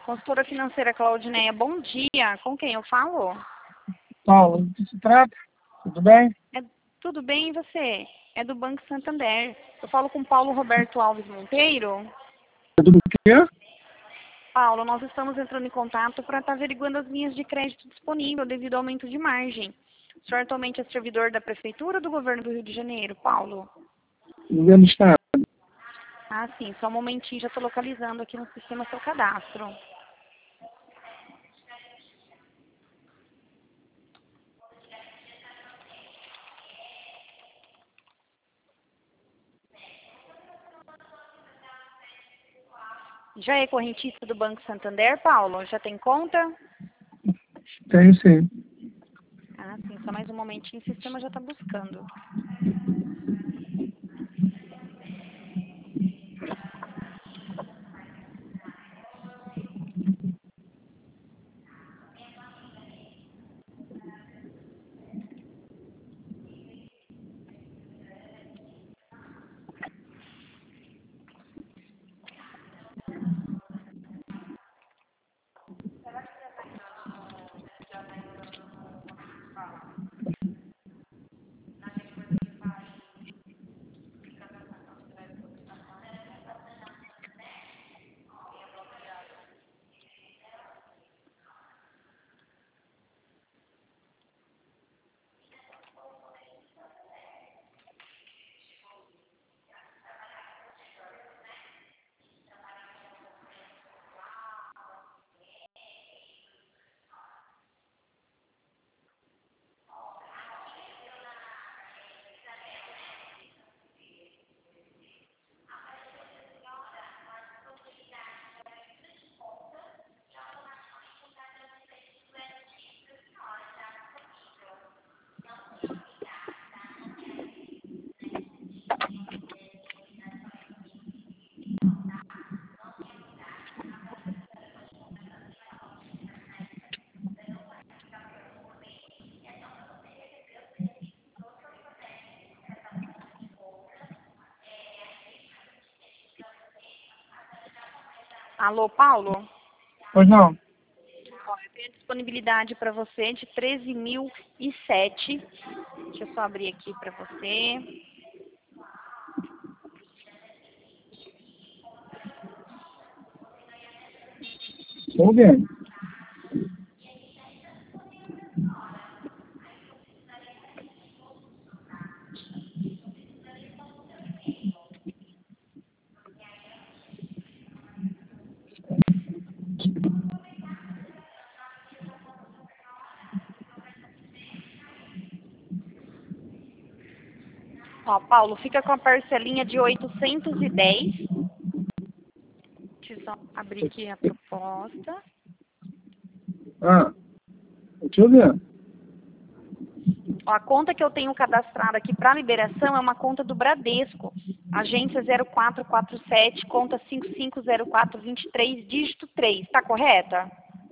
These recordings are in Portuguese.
Consultora financeira Claudineia, bom dia. Com quem eu falo? Paulo, do que se trata? Tudo bem? Tudo bem, e você? É do Banco Santander. Eu falo com Paulo Roberto Alves Monteiro. Do quê? Paulo, nós estamos entrando em contato para estar averiguando as linhas de crédito disponíveis devido ao aumento de margem. O senhor atualmente é servidor da Prefeitura ou do Governo do Rio de Janeiro, Paulo? Governo do Estado. Ah, sim. Só um momentinho, já estou localizando aqui no sistema seu cadastro. Já é correntista do Banco Santander, Paulo? Já tem conta? Tenho sim. Ah, sim. Só mais um momentinho, o sistema já está buscando. Alô, Paulo? Pois não. Ó, eu tenho disponibilidade para você de 13.007. Deixa eu só abrir aqui para você. Estou vendo. Ó, Paulo, fica com a parcelinha de 810. Deixa eu só abrir aqui a proposta. Ah, deixa eu ver. Ó, a conta que eu tenho cadastrada aqui para liberação é uma conta do Bradesco. Agência 0447, conta 550423, dígito 3. Está correta?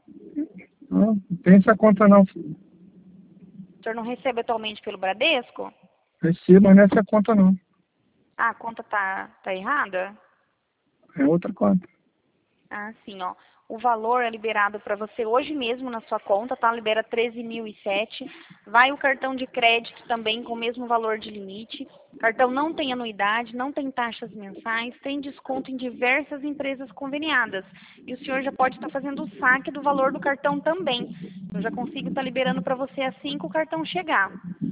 Não tem essa conta não, filho. O senhor não recebe atualmente pelo Bradesco? Recebo, mas não é essa conta não. Ah, a conta tá errada? É outra conta. Ah, sim, ó. O valor é liberado para você hoje mesmo na sua conta, tá? Libera 13.007. Vai o cartão de crédito também com o mesmo valor de limite. O cartão não tem anuidade, não tem taxas mensais, tem desconto em diversas empresas conveniadas. E o senhor já pode estar fazendo o saque do valor do cartão também. Eu já consigo estar liberando para você assim que o cartão chegar.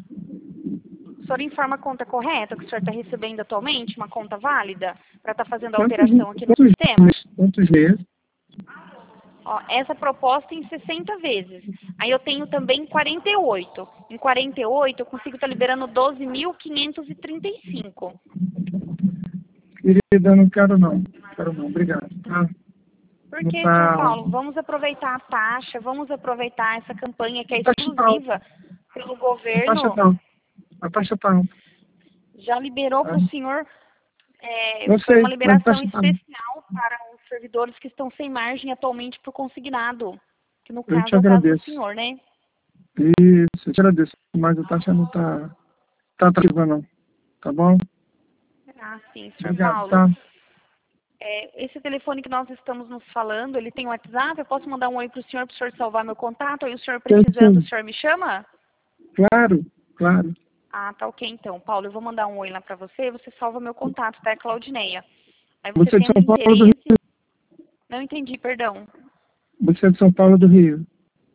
O senhor informa a conta correta que o senhor está recebendo atualmente, uma conta válida, para estar fazendo a alteração aqui no sistema? Quantos meses? Ó, essa proposta em 60 vezes. Aí eu tenho também 48. Em 48 eu consigo estar liberando 12.535. Querida, não quero não. Quero não, obrigado. Tá? Por Não que, senhor tá... Paulo? Vamos aproveitar a taxa, vamos aproveitar essa campanha que é A taxa tá alta. exclusiva pelo A taxa governo. tá alta. A taxa tá alta. Já liberou para o senhor, Eu foi sei, uma mas a liberação taxa tá alta. especial para os servidores que estão sem margem atualmente por consignado. Que no Eu te caso é o caso do agradeço. senhor, né? Isso, eu te agradeço. Mas a taxa não tá atrativa não. Tá bom? Ah, sim, senhor Obrigado, Paulo. tá? Esse telefone que nós estamos nos falando, ele tem WhatsApp? Eu posso mandar um oi para o senhor salvar meu contato? Aí o senhor precisando, o senhor me chama? Claro, claro. Ah, tá ok então. Paulo, eu vou mandar um oi lá para você salva meu contato, tá? É Claudineia. Aí Você é de tendo São Paulo ou do Rio? interesse... Não entendi, perdão. Você é de São Paulo ou do Rio?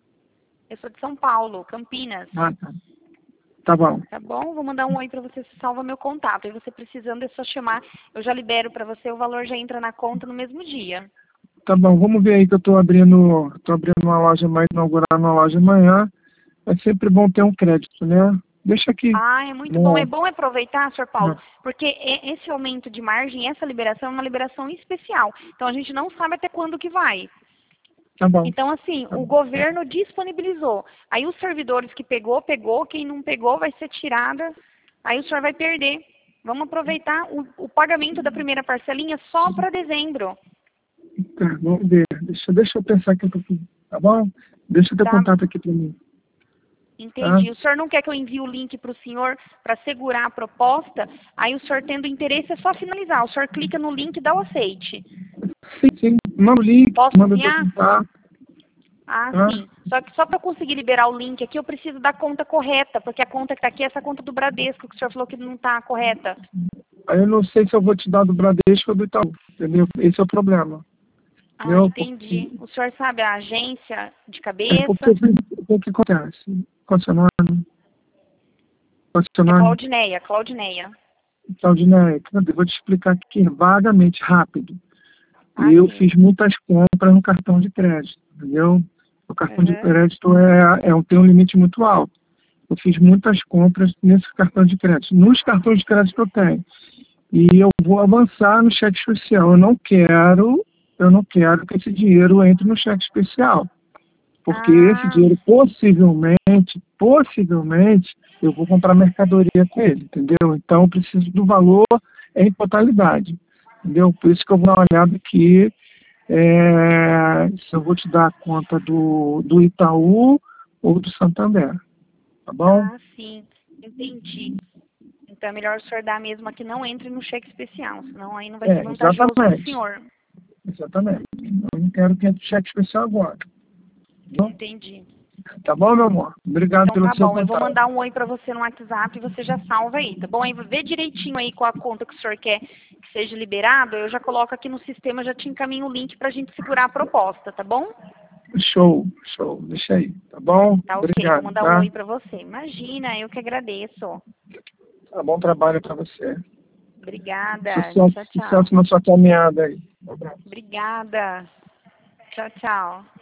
Eu sou de São Paulo, Campinas. Ah, tá. Tá bom. Tá bom? Vou mandar um oi para você salva meu contato. Aí você precisando é só chamar, eu já libero para você, o valor já entra na conta no mesmo dia. Tá bom, vamos ver aí que eu tô abrindo uma loja, mais inaugurar uma loja amanhã. É sempre bom ter um crédito, né? Deixa aqui. Ah, é muito bom. É bom aproveitar, senhor Paulo, porque esse aumento de margem, essa liberação é uma liberação especial. Então a gente não sabe até quando que vai. Tá bom. Então, assim, o governo disponibilizou. Aí os servidores que pegou, quem não pegou vai ser tirada, aí o senhor vai perder. Vamos aproveitar o pagamento da primeira parcelinha só para dezembro. Tá, vamos ver. Deixa eu pensar aqui um pouquinho, tá bom? Deixa eu ter contato aqui para mim. Entendi. Tá? O senhor não quer que eu envie o link para o senhor para segurar a proposta? Aí o senhor tendo interesse é só finalizar. O senhor clica no link e dá o aceite. Sim. Manda o link, Posso manda o enviar? contato. Ah, Tá? sim. Só que só para eu conseguir liberar o link aqui, eu preciso da conta correta, porque a conta que está aqui é essa conta do Bradesco, que o senhor falou que não está correta. Aí eu não sei se eu vou te dar do Bradesco ou do Itaú, entendeu? Esse é o problema. Ah, entendi. O senhor sabe a agência de cabeça? Porque o que acontece? Qual é o seu nome? Qual é o seu É nome? Claudineia, Claudineia. Claudineia, cadê? Vou te explicar aqui vagamente, rápido. Ah, Eu sim. fiz muitas compras no cartão de crédito, entendeu? O cartão de crédito tem um limite muito alto. Eu fiz muitas compras nesse cartão de crédito. Nos cartões de crédito que eu tenho. E eu vou avançar no cheque especial. Eu não quero que esse dinheiro entre no cheque especial. Porque esse dinheiro, possivelmente, eu vou comprar mercadoria com ele, entendeu? Então, eu preciso do valor em totalidade, entendeu? Por isso que eu vou dar uma olhada aqui, se eu vou te dar a conta do Itaú ou do Santander, tá bom? Ah, sim. Entendi. Então é melhor o senhor dar mesmo que não entre no cheque especial, senão aí não vai ser vantajoso para o senhor. Exatamente. Eu não quero que entre cheque especial agora. Entendi. Tá bom, meu amor? Obrigado Então pelo tá seu bom, eu vou contato. mandar um oi pra você no WhatsApp e você já salva aí, tá bom? Aí vê direitinho aí com a conta que o senhor quer que seja liberado, eu já coloco aqui no sistema, já te encaminho o link pra gente segurar a proposta, tá bom? Show. Deixa aí, tá bom? Tá ok, Obrigado, vou mandar um oi pra você. Imagina, eu que agradeço. Tá bom trabalho pra você. Obrigada, tchau, tchau. Sucesso na sua caminhada aí. Um abraço. Obrigada. Tchau, tchau.